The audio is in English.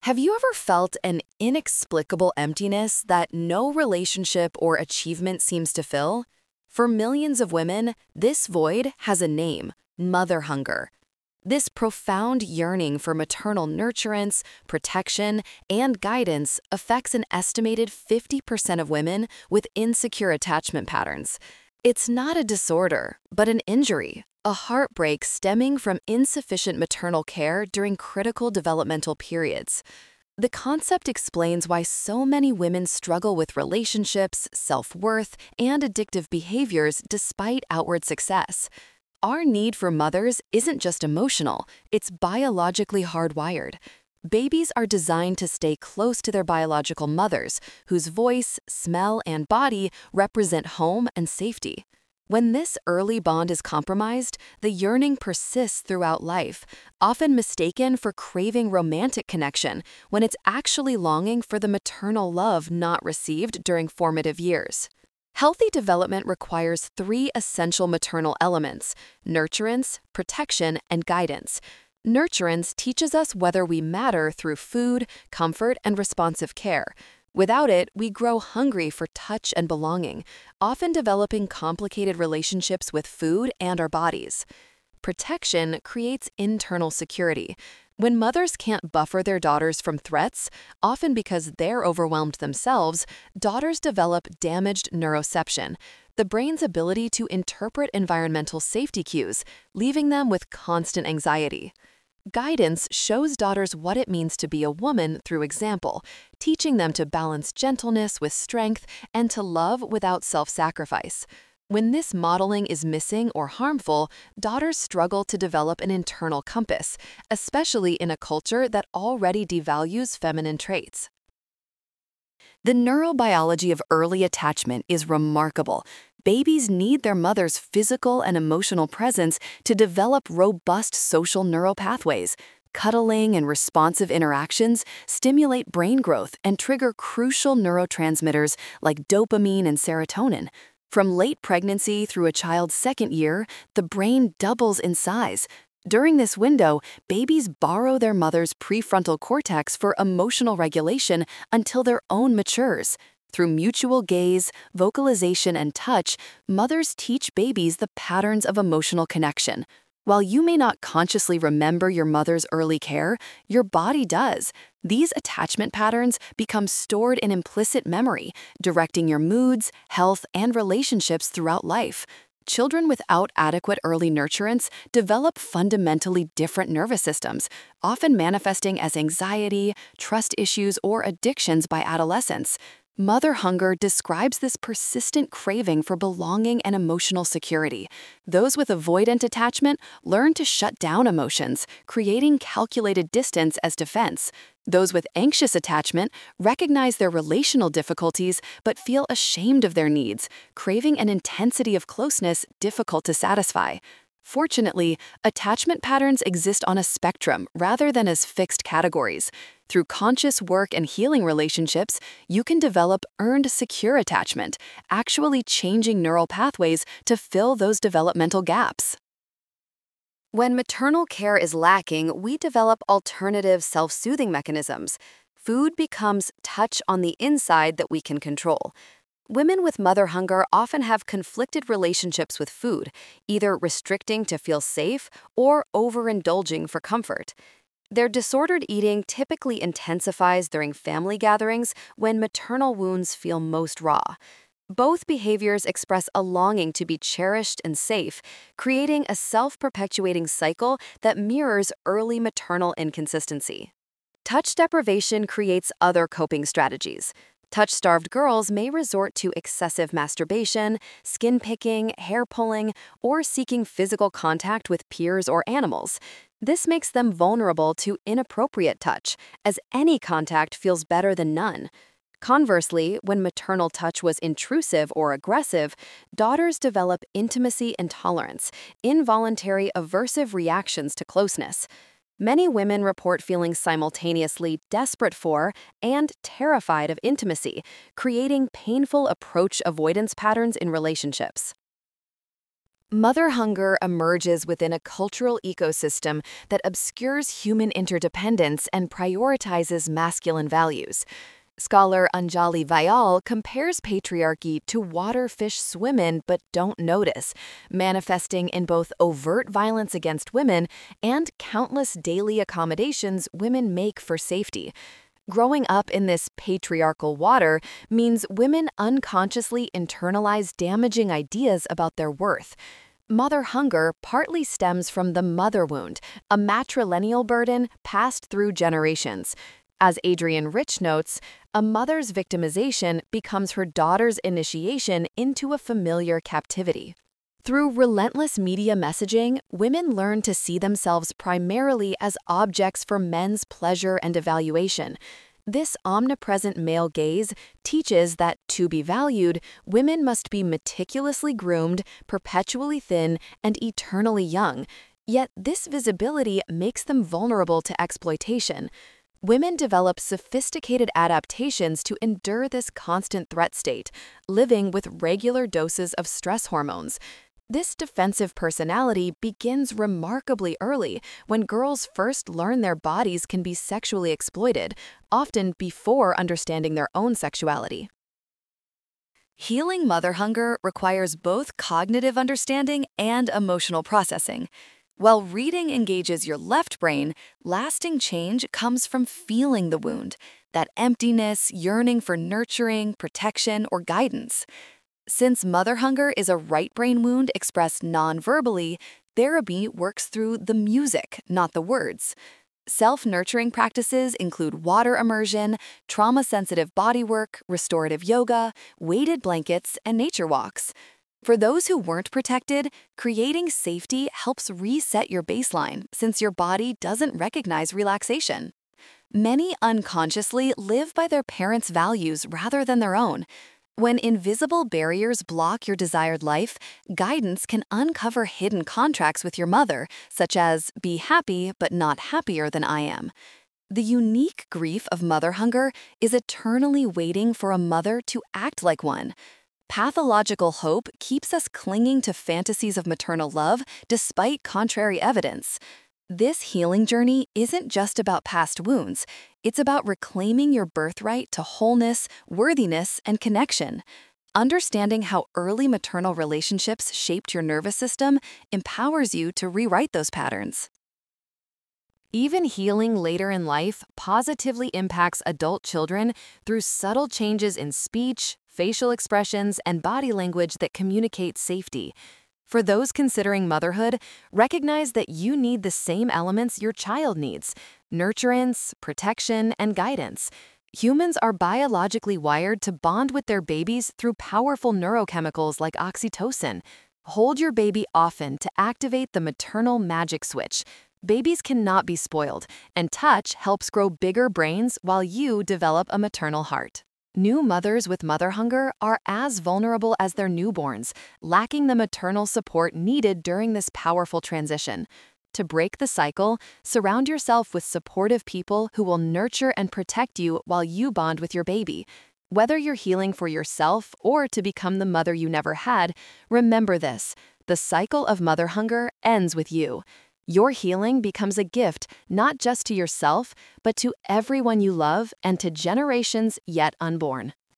Have you ever felt an inexplicable emptiness that no relationship or achievement seems to fill? For millions of women, this void has a name: mother hunger. This profound yearning for maternal nurturance, protection, and guidance affects an estimated 50% of women with insecure attachment patterns. It's not a disorder, but an injury, a heartbreak stemming from insufficient maternal care during critical developmental periods. The concept explains why so many women struggle with relationships, self-worth, and addictive behaviors despite outward success. Our need for mothers isn't just emotional, it's biologically hardwired. Babies are designed to stay close to their biological mothers, whose voice, smell, and body represent home and safety. When this early bond is compromised, the yearning persists throughout life, often mistaken for craving romantic connection when it's actually longing for the maternal love not received during formative years. Healthy development requires three essential maternal elements: nurturance, protection, and guidance. Nurturance teaches us whether we matter through food, comfort, and responsive care. Without it, we grow hungry for touch and belonging, often developing complicated relationships with food and our bodies. Protection creates internal security. When mothers can't buffer their daughters from threats, often because they're overwhelmed themselves, daughters develop damaged neuroception, the brain's ability to interpret environmental safety cues, leaving them with constant anxiety. Guidance shows daughters what it means to be a woman through example, teaching them to balance gentleness with strength and to love without self-sacrifice. When this modeling is missing or harmful, daughters struggle to develop an internal compass, especially in a culture that already devalues feminine traits. The neurobiology of early attachment is remarkable. Babies need their mother's physical and emotional presence to develop robust social neural pathways. Cuddling and responsive interactions stimulate brain growth and trigger crucial neurotransmitters like dopamine and serotonin. From late pregnancy through a child's second year, the brain doubles in size. During this window, babies borrow their mother's prefrontal cortex for emotional regulation until their own matures. Through mutual gaze, vocalization, and touch, mothers teach babies the patterns of emotional connection. While you may not consciously remember your mother's early care, your body does. These attachment patterns become stored in implicit memory, directing your moods, health, and relationships throughout life. Children without adequate early nurturance develop fundamentally different nervous systems, often manifesting as anxiety, trust issues, or addictions by adolescence. Mother hunger describes this persistent craving for belonging and emotional security. Those with avoidant attachment learn to shut down emotions, creating calculated distance as defense. Those with anxious attachment recognize their relational difficulties but feel ashamed of their needs, craving an intensity of closeness difficult to satisfy. Fortunately, attachment patterns exist on a spectrum rather than as fixed categories. Through conscious work and healing relationships, you can develop earned secure attachment, actually changing neural pathways to fill those developmental gaps. When maternal care is lacking, we develop alternative self-soothing mechanisms. Food becomes touch on the inside that we can control. Women with mother hunger often have conflicted relationships with food, either restricting to feel safe or overindulging for comfort. Their disordered eating typically intensifies during family gatherings when maternal wounds feel most raw. Both behaviors express a longing to be cherished and safe, creating a self-perpetuating cycle that mirrors early maternal inconsistency. Touch deprivation creates other coping strategies. Touch-starved girls may resort to excessive masturbation, skin picking, hair pulling, or seeking physical contact with peers or animals. This makes them vulnerable to inappropriate touch, as any contact feels better than none. Conversely, when maternal touch was intrusive or aggressive, daughters develop intimacy intolerance, involuntary aversive reactions to closeness. Many women report feeling simultaneously desperate for and terrified of intimacy, creating painful approach avoidance patterns in relationships. Mother hunger emerges within a cultural ecosystem that obscures human interdependence and prioritizes masculine values. Scholar Anjali Vyal compares patriarchy to water fish swim in but don't notice, manifesting in both overt violence against women and countless daily accommodations women make for safety. Growing up in this patriarchal water means women unconsciously internalize damaging ideas about their worth. Mother hunger partly stems from the mother wound, a matrilineal burden passed through generations. As Adrienne Rich notes, a mother's victimization becomes her daughter's initiation into a familiar captivity. Through relentless media messaging, women learn to see themselves primarily as objects for men's pleasure and evaluation. This omnipresent male gaze teaches that, to be valued, women must be meticulously groomed, perpetually thin, and eternally young. Yet this visibility makes them vulnerable to exploitation. Women develop sophisticated adaptations to endure this constant threat state, living with regular doses of stress hormones. This defensive personality begins remarkably early, when girls first learn their bodies can be sexually exploited, often before understanding their own sexuality. Healing mother hunger requires both cognitive understanding and emotional processing. While reading engages your left brain, lasting change comes from feeling the wound, that emptiness, yearning for nurturing, protection, or guidance. Since mother hunger is a right brain wound expressed non-verbally, therapy works through the music, not the words. Self-nurturing practices include water immersion, trauma-sensitive bodywork, restorative yoga, weighted blankets, and nature walks. For those who weren't protected, creating safety helps reset your baseline since your body doesn't recognize relaxation. Many unconsciously live by their parents' values rather than their own. When invisible barriers block your desired life, guidance can uncover hidden contracts with your mother, such as, be happy but not happier than I am. The unique grief of mother hunger is eternally waiting for a mother to act like one. Pathological hope keeps us clinging to fantasies of maternal love despite contrary evidence. This healing journey isn't just about past wounds. It's about reclaiming your birthright to wholeness, worthiness, and connection. Understanding how early maternal relationships shaped your nervous system empowers you to rewrite those patterns. Even healing later in life positively impacts adult children through subtle changes in speech, facial expressions, and body language that communicate safety. For those considering motherhood, recognize that you need the same elements your child needs: nurturance, protection, and guidance. Humans are biologically wired to bond with their babies through powerful neurochemicals like oxytocin. Hold your baby often to activate the maternal magic switch. Babies cannot be spoiled, and touch helps grow bigger brains while you develop a maternal heart. New mothers with mother hunger are as vulnerable as their newborns, lacking the maternal support needed during this powerful transition. To break the cycle, surround yourself with supportive people who will nurture and protect you while you bond with your baby. Whether you're healing for yourself or to become the mother you never had, remember this: the cycle of mother hunger ends with you. Your healing becomes a gift not just to yourself, but to everyone you love and to generations yet unborn.